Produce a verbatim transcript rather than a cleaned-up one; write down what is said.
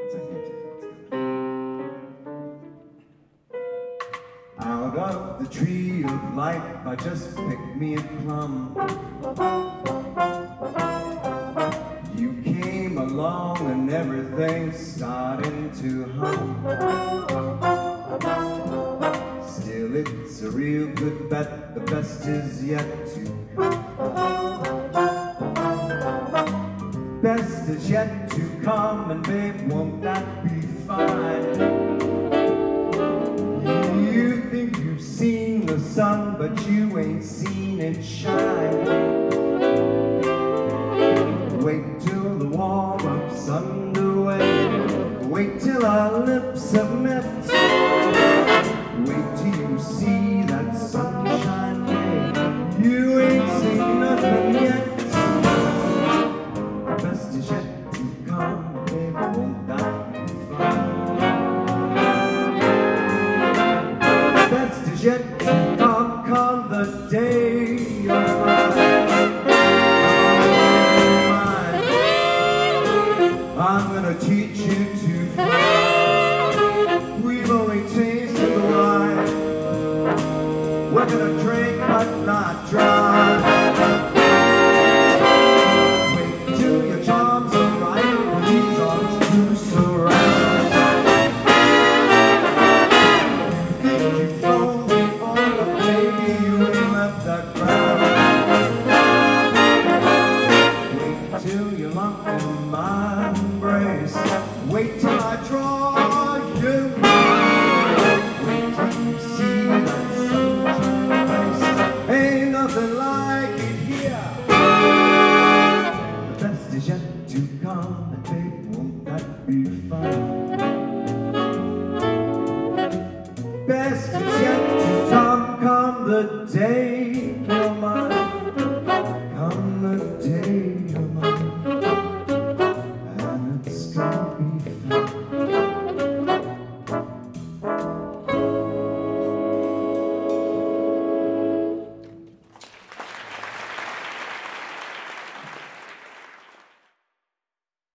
Out of the tree of life, I just picked me a plum. You came along and everything's starting to hum. Still, it's a real good bet, the best is yet to come. Best is yet to come, and babe, won't that be fine? You think you've seen the sun, but you ain't seen it shine. Wait till the warm-up's underway. Wait till our lips have met. Wait till you see that sunshine day. You ain't seen nothing yet. Best is yet to come, baby, won't that be fun? Best is yet to come, come the day you're mine. I'm gonna teach you to fly. We've only tasted the wine. We're gonna drink but not drive. Wait till your charms are right, these arms to surround. You think you've flown before, but baby, you ain't left that ground. Wait till you're locked in my embrace. Wait till I draw you. Wait till you see that sunshine face. Ain't nothing like it here. The best is yet to come, and babe, won't that be fun? Best is yet to come, come the day